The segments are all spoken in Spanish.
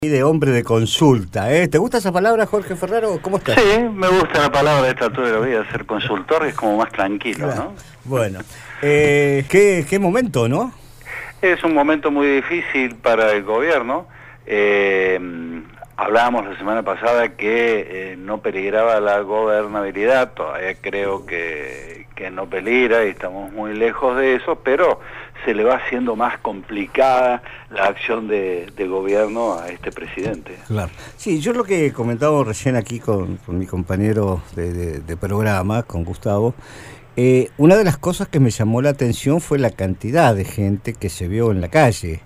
De hombre de consulta, ¿eh? ¿Te gusta esa palabra, Jorge Ferraro? ¿Cómo estás? Sí, me gusta la palabra de esta altura de la vida, ser consultor es como más tranquilo, Claro. ¿no? Bueno, qué momento, ¿no? Es un momento muy difícil para el gobierno. Hablábamos la semana pasada que no peligraba la gobernabilidad, todavía creo que no peligra y estamos muy lejos de eso, pero se le va haciendo más complicada la acción de gobierno a este presidente. Claro. Sí, yo lo que comentaba recién aquí con mi compañero de programa, con Gustavo, una de las cosas que me llamó la atención fue la cantidad de gente que se vio en la calle.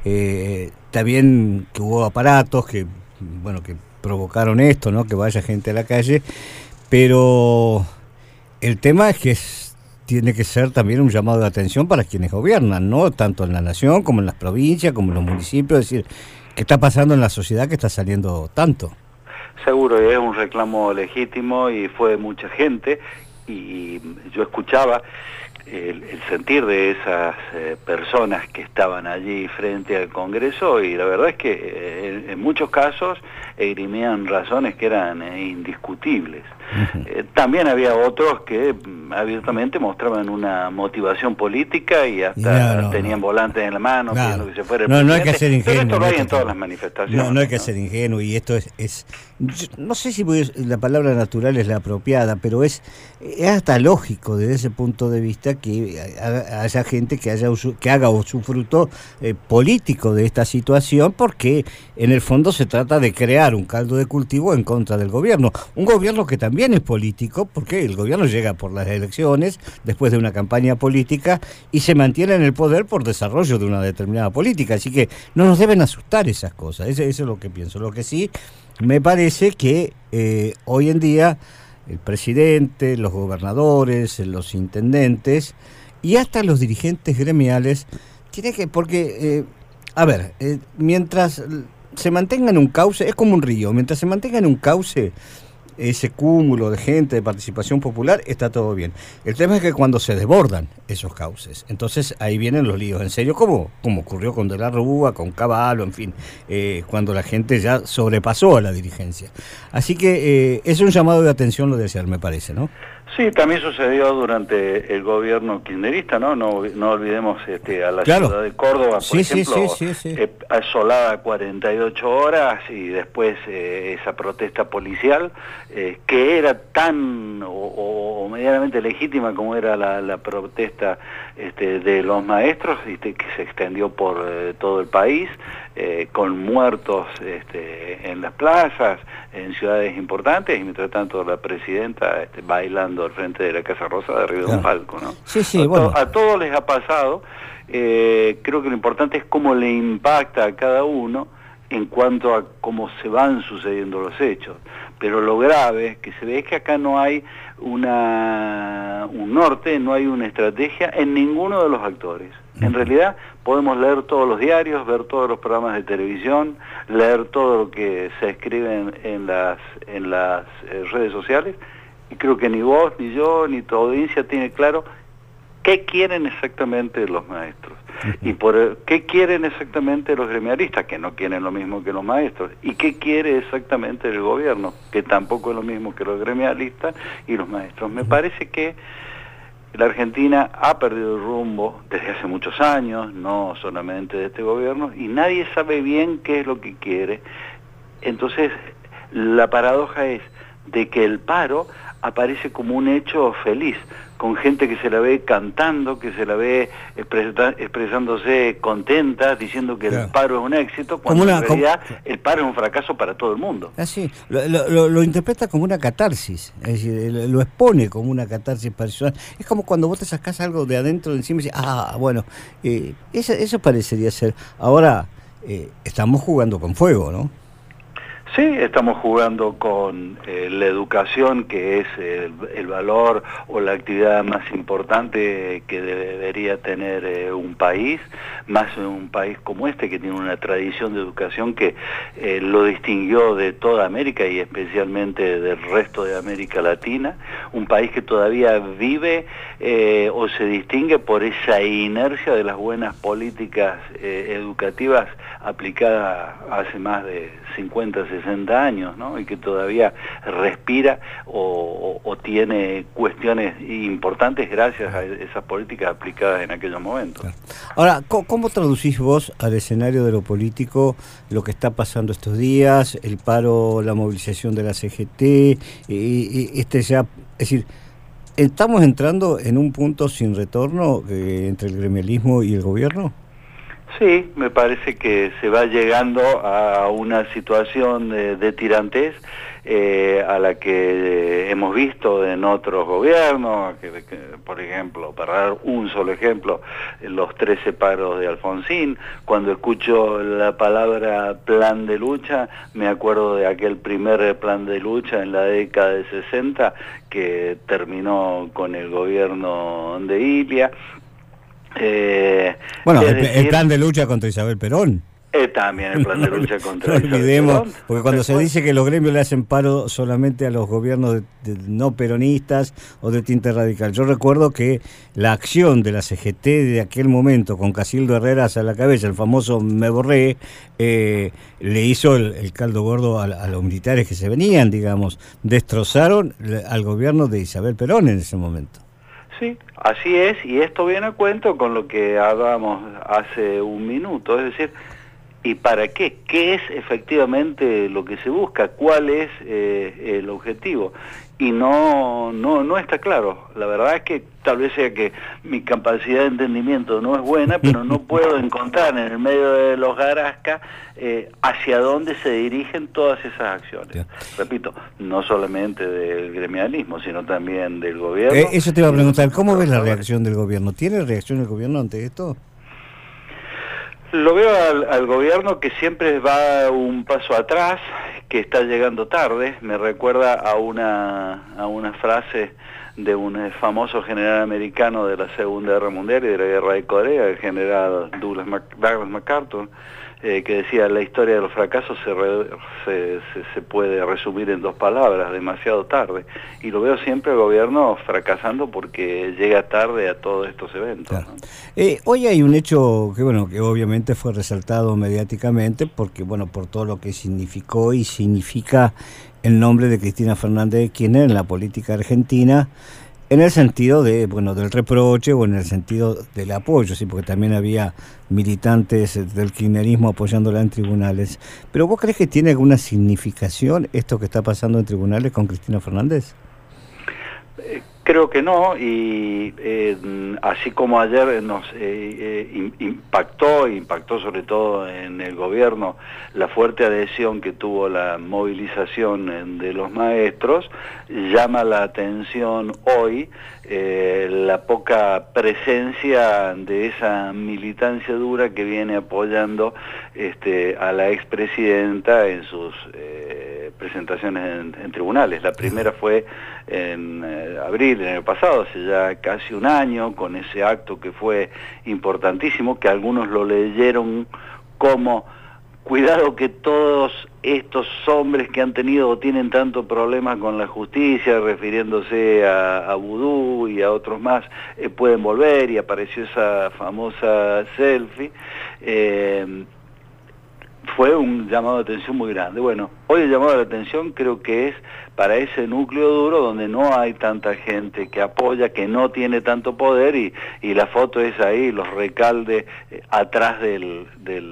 También que hubo aparatos que provocaron esto, ¿no? Que vaya gente a la calle, pero el tema es que tiene que ser también un llamado de atención para quienes gobiernan, ¿no? Tanto en la nación como en las provincias, como en los municipios, es decir, ¿qué está pasando en la sociedad que está saliendo tanto? Seguro, es un reclamo legítimo y fue mucha gente, y yo escuchaba el sentir de esas personas que estaban allí frente al Congreso, y la verdad es que en muchos casos esgrimían razones que eran indiscutibles. También había otros que abiertamente mostraban una motivación política y hasta tenían volantes en la mano, pidiendo que se fuera el presidente. No hay que ser ingenuo. Pero esto lo hay en todas las manifestaciones. No hay que ser ingenuo, y esto no sé si la palabra natural es la apropiada, pero es hasta lógico desde ese punto de vista que haya gente que haga usufructo político de esta situación, porque en el fondo se trata de crear un caldo de cultivo en contra del gobierno. Un gobierno que también es político, porque el gobierno llega por las elecciones, después de una campaña política, y se mantiene en el poder por desarrollo de una determinada política. Así que no nos deben asustar esas cosas. Eso es lo que pienso. Lo que sí me parece que hoy en día el presidente, los gobernadores, los intendentes y hasta los dirigentes gremiales tienen que, porque mientras se mantenga en un cauce, es como un río, mientras se mantenga en un cauce ese cúmulo de gente, de participación popular, está todo bien. El tema es que cuando se desbordan esos cauces, entonces ahí vienen los líos, en serio, como ocurrió con De la Rúa, con Cavallo, en fin, cuando la gente ya sobrepasó a la dirigencia. Así que es un llamado de atención lo de ayer, me parece, ¿no? Sí, también sucedió durante el gobierno kirchnerista, ¿no? No olvidemos a la ciudad de Córdoba, por ejemplo, asolada 48 horas y después esa protesta policial, que era tan o medianamente legítima como era la protesta de los maestros, que se extendió por todo el país, con muertos en las plazas, en ciudades importantes, y mientras tanto la presidenta bailando al frente de la Casa Rosada arriba de un palco, ¿no? A todos les ha pasado. Creo que lo importante es cómo le impacta a cada uno en cuanto a cómo se van sucediendo los hechos. Pero lo grave que se ve es que acá no hay un norte, no hay una estrategia en ninguno de los actores. En realidad podemos leer todos los diarios, ver todos los programas de televisión, leer todo lo que se escribe en las redes sociales, y creo que ni vos, ni yo, ni tu audiencia tiene claro qué quieren exactamente los maestros, y qué quieren exactamente los gremialistas, que no quieren lo mismo que los maestros, y qué quiere exactamente el gobierno, que tampoco es lo mismo que los gremialistas y los maestros. Me parece que la Argentina ha perdido el rumbo desde hace muchos años, no solamente de este gobierno, y nadie sabe bien qué es lo que quiere. Entonces, la paradoja es de que el paro aparece como un hecho feliz, con gente que se la ve cantando, que se la ve expresándose contenta, diciendo que el paro es un éxito, cuando en realidad el paro es un fracaso para todo el mundo. Así, lo interpreta como una catarsis, es decir, lo expone como una catarsis personal. Es como cuando vos te sacás algo de adentro de encima y dices, eso parecería ser. Ahora, estamos jugando con fuego, ¿no? Sí, estamos jugando con la educación, que es el valor o la actividad más importante que debería tener un país, más en un país como este, que tiene una tradición de educación que lo distinguió de toda América y especialmente del resto de América Latina, un país que todavía vive o se distingue por esa inercia de las buenas políticas educativas aplicadas hace más de 50, 60 años, ¿no? Y que todavía respira o tiene cuestiones importantes gracias a esas políticas aplicadas en aquellos momentos. Claro. Ahora, ¿cómo traducís vos al escenario de lo político lo que está pasando estos días, el paro, la movilización de la CGT, es decir, ¿estamos entrando en un punto sin retorno entre el gremialismo y el gobierno? Sí, me parece que se va llegando a una situación de tirantez a la que hemos visto en otros gobiernos, que, por ejemplo, para dar un solo ejemplo, los 13 paros de Alfonsín. Cuando escucho la palabra plan de lucha, me acuerdo de aquel primer plan de lucha en la década de 60 que terminó con el gobierno de Ilia. Bueno, el plan de lucha contra Isabel Perón. También el plan de lucha contra Isabel Perón. Porque cuando se dice que los gremios le hacen paro solamente a los gobiernos de no peronistas o de tinte radical, yo recuerdo que la acción de la CGT de aquel momento, con Casildo Herreras a la cabeza, el famoso Me Borré, le hizo el caldo gordo a los militares que se venían, digamos, destrozaron al gobierno de Isabel Perón en ese momento. Sí, así es, y esto viene a cuento con lo que hablábamos hace un minuto, es decir, ¿y para qué? ¿Qué es efectivamente lo que se busca? ¿Cuál es el objetivo? Y no está claro. La verdad es que tal vez sea que mi capacidad de entendimiento no es buena, pero no puedo encontrar en el medio de los Garasca hacia dónde se dirigen todas esas acciones. Yeah. Repito, no solamente del gremialismo, sino también del gobierno. Eso te iba a preguntar, ¿cómo ves la reacción del gobierno? ¿Tiene reacción el gobierno ante esto? Lo veo al gobierno que siempre va un paso atrás, que está llegando tarde. Me recuerda a una frase de un famoso general americano de la Segunda Guerra Mundial y de la Guerra de Corea, el general Douglas MacArthur, que decía: la historia de los fracasos se puede resumir en dos palabras: demasiado tarde. Y lo veo siempre el gobierno fracasando porque llega tarde a todos estos eventos. Claro. ¿No? Hoy hay un hecho que obviamente fue resaltado mediáticamente porque por todo lo que significó y significa el nombre de Cristina Fernández de Kirchner en la política argentina, en el sentido de del reproche o en el sentido del apoyo, sí, porque también había militantes del kirchnerismo apoyándola en tribunales. ¿Pero vos crees que tiene alguna significación esto que está pasando en tribunales con Cristina Fernández? Creo que no, y así como ayer nos impactó sobre todo en el gobierno la fuerte adhesión que tuvo la movilización de los maestros, llama la atención hoy la poca presencia de esa militancia dura que viene apoyando a la expresidenta en sus presentaciones en tribunales. La primera fue en abril, el año pasado, hace ya casi un año, con ese acto que fue importantísimo, que algunos lo leyeron como: cuidado que todos estos hombres que han tenido o tienen tantos problemas con la justicia, refiriéndose a Vudú y a otros más, pueden volver, y apareció esa famosa selfie. Fue un llamado de atención muy grande. Bueno, hoy el llamado de atención creo que es para ese núcleo duro donde no hay tanta gente que apoya, que no tiene tanto poder, y la foto es ahí, los Recalde atrás del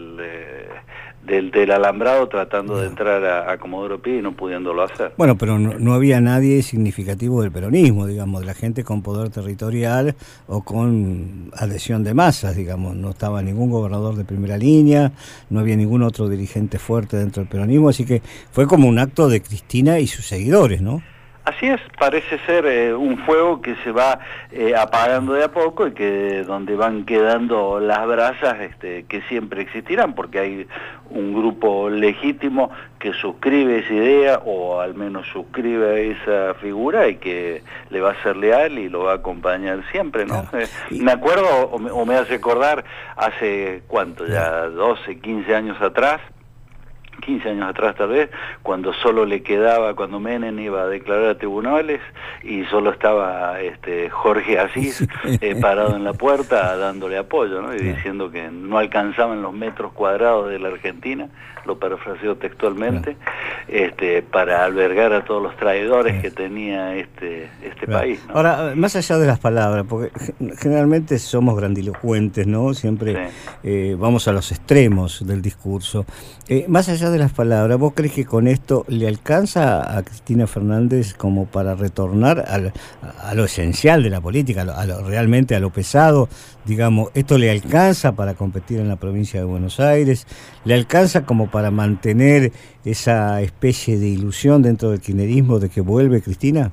alambrado tratando de entrar a Comodoro Pi y no pudiéndolo hacer. Bueno, pero no había nadie significativo del peronismo, digamos, de la gente con poder territorial o con adhesión de masas, digamos. No estaba ningún gobernador de primera línea, no había ningún otro dirigente fuerte dentro del peronismo, así que fue como un acto de Cristina y sus seguidores, ¿no? Así es, parece ser un fuego que se va apagando de a poco y que donde van quedando las brasas que siempre existirán, porque hay un grupo legítimo que suscribe esa idea o al menos suscribe esa figura y que le va a ser leal y lo va a acompañar siempre, ¿no? Claro. Me acuerdo o me hace acordar hace, ¿cuánto? Ya 12, 15 años atrás, 15 años atrás tal vez, cuando solo le quedaba, cuando Menem iba a declarar a tribunales y solo estaba Jorge Asís parado en la puerta dándole apoyo, ¿no? Y diciendo que no alcanzaban los metros cuadrados de la Argentina, lo parafraseo textualmente, para albergar a todos los traidores que tenía este país, ¿no? Ahora, más allá de las palabras, porque generalmente somos grandilocuentes, ¿no? Siempre vamos a los extremos del discurso. Más allá de las palabras, ¿vos crees que con esto le alcanza a Cristina Fernández como para retornar a lo esencial de la política, realmente a lo pesado? Digamos, ¿esto le alcanza para competir en la provincia de Buenos Aires? ¿Le alcanza como para mantener esa especie de ilusión dentro del kirchnerismo de que vuelve Cristina?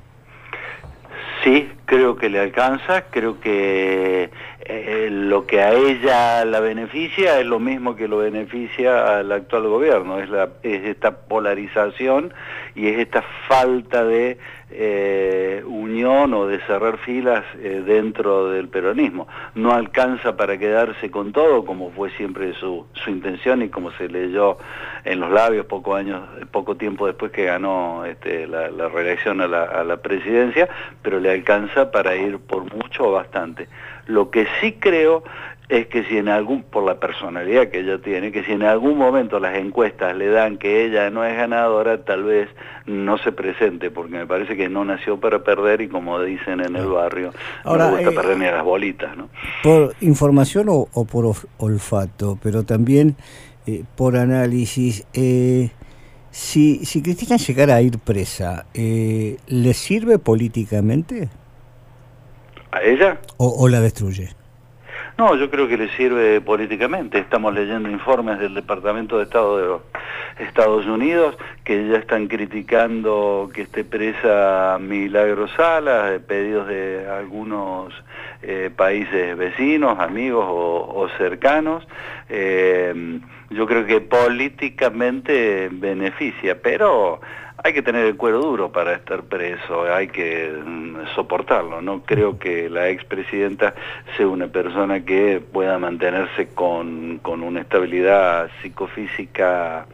Sí, creo que le alcanza, creo que lo que a ella la beneficia es lo mismo que lo beneficia al actual gobierno, es esta polarización y es esta falta de unión o de cerrar filas dentro del peronismo. No alcanza para quedarse con todo, como fue siempre su intención y como se leyó en los labios poco tiempo después que ganó la reelección a la presidencia, pero le alcanza para ir por mucho o bastante. Lo que sí creo es que si por la personalidad que ella tiene, que si en algún momento las encuestas le dan que ella no es ganadora, tal vez no se presente, porque me parece que no nació para perder y como dicen en el barrio, ahora, no le gusta perder ni a las bolitas, ¿no? Por información o por olfato, pero también por análisis, si Cristina llegara a ir presa, ¿le sirve políticamente? ¿A ella? ¿O la destruye? No, yo creo que le sirve políticamente. Estamos leyendo informes del Departamento de Estado de los Estados Unidos que ya están criticando que esté presa Milagro Sala, pedidos de algunos países vecinos, amigos o cercanos. Yo creo que políticamente beneficia, pero hay que tener el cuero duro para estar preso, hay que soportarlo. No creo que la expresidenta sea una persona que pueda mantenerse con una estabilidad psicofísica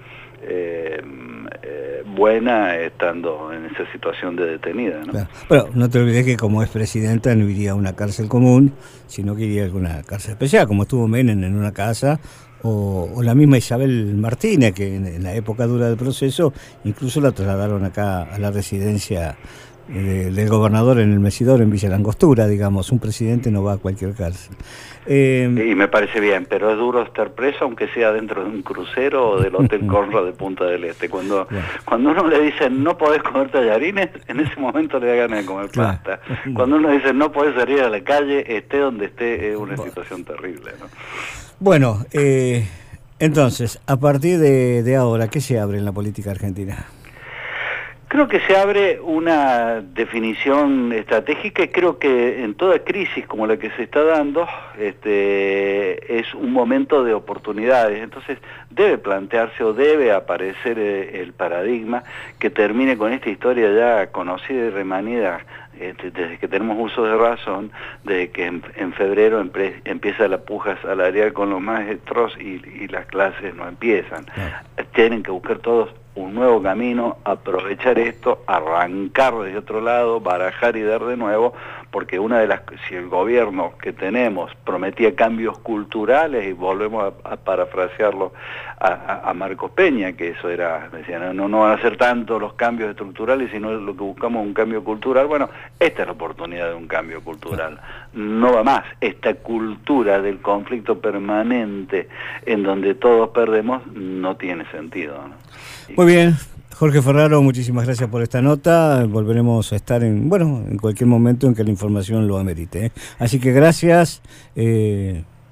buena estando en esa situación de detenida, ¿no? Claro. Pero no te olvides que como expresidenta no iría a una cárcel común, sino que iría a alguna cárcel especial, como estuvo Menem en una casa, o la misma Isabel Martínez, que en la época dura del proceso incluso la trasladaron acá a la residencia del gobernador en el Mesidor, en Villa Langostura, digamos. Un presidente no va a cualquier cárcel. Y me parece bien, pero es duro estar preso, aunque sea dentro de un crucero o del Hotel Conrad de Punta del Este. Cuando uno le dice no podés comer tallarines, en ese momento le da ganas de comer pasta. Cuando uno dice no podés salir a la calle, esté donde esté, es una situación terrible, ¿no? Bueno, entonces, a partir de ahora, ¿qué se abre en la política argentina? Creo que se abre una definición estratégica y creo que en toda crisis como la que se está dando es un momento de oportunidades. Entonces debe plantearse o debe aparecer el paradigma que termine con esta historia ya conocida y remanida desde que tenemos uso de razón, desde que en febrero empieza la puja salarial con los maestros y las clases no empiezan. Tienen que buscar todos un nuevo camino, aprovechar esto, arrancar desde otro lado, barajar y dar de nuevo, porque si el gobierno que tenemos prometía cambios culturales, y volvemos a parafrasearlo a Marcos Peña, que eso era, decían, no van a ser tanto los cambios estructurales, sino lo que buscamos es un cambio cultural. Bueno, esta es la oportunidad de un cambio cultural. No va más. Esta cultura del conflicto permanente en donde todos perdemos no tiene sentido, ¿no? Muy bien, Jorge Ferraro, muchísimas gracias por esta nota. Volveremos a estar en cualquier momento en que la información lo amerite, ¿eh? Así que gracias.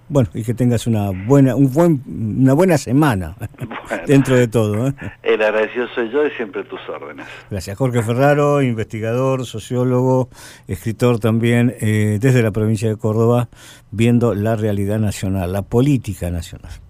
Bueno, y que tengas una buena semana, dentro de todo. El agradecido soy yo y siempre tus órdenes. Gracias. Jorge Ferraro, investigador, sociólogo, escritor también, desde la provincia de Córdoba, viendo la realidad nacional, la política nacional.